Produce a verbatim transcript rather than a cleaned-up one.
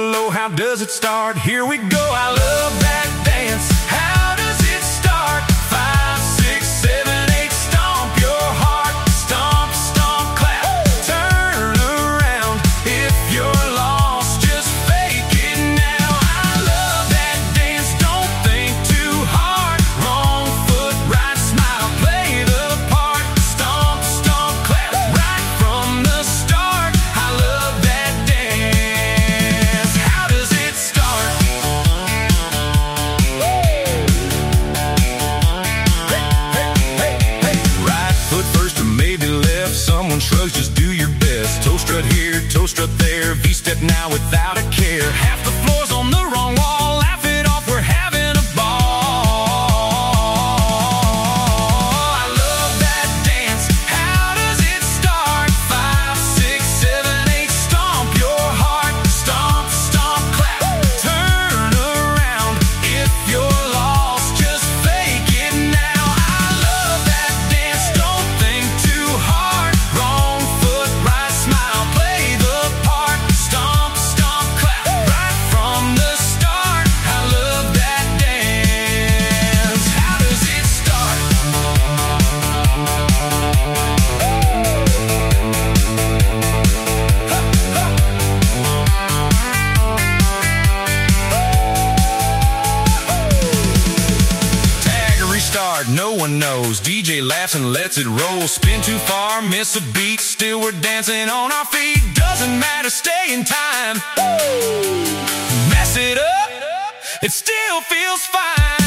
below. How does it start? Here we go. I love that dance. How does it start? Five, six, seven, eight. Stomp your heart. Stomp, stomp, clap. Turn around. If you're lost, just fake it now. I love that dance. Don't think too hard. Wrong foot, right smile. Play the part. Stomp, stomp, clap. Right from the start. I love that dance. How does it start? Hey, hey, hey, hey. Right foot first or maybe left. Someone shrugs, just do your best. Toe strut here, toe strut there. V-step now without a care. Half the floor's on the wrong wall. Laugh it off, we're having a ball. I love that dance. How does it start? Five, six, seven, eight. Stomp your heart. Stomp, stomp, clap. Turn around. If you're lost, just fake it now. I love that dance. Don't think too hard. Wrong foot, right smile. Play the part. Stomp, stomp, clap. Right from the start. I love that dance. How does it start? Tag or restart, no one knows. D J laughs and lets it roll. Spin too far, miss a beat. Still we're dancing on our feet. Doesn't matter, stay in time. Mess it up, it still feels fine.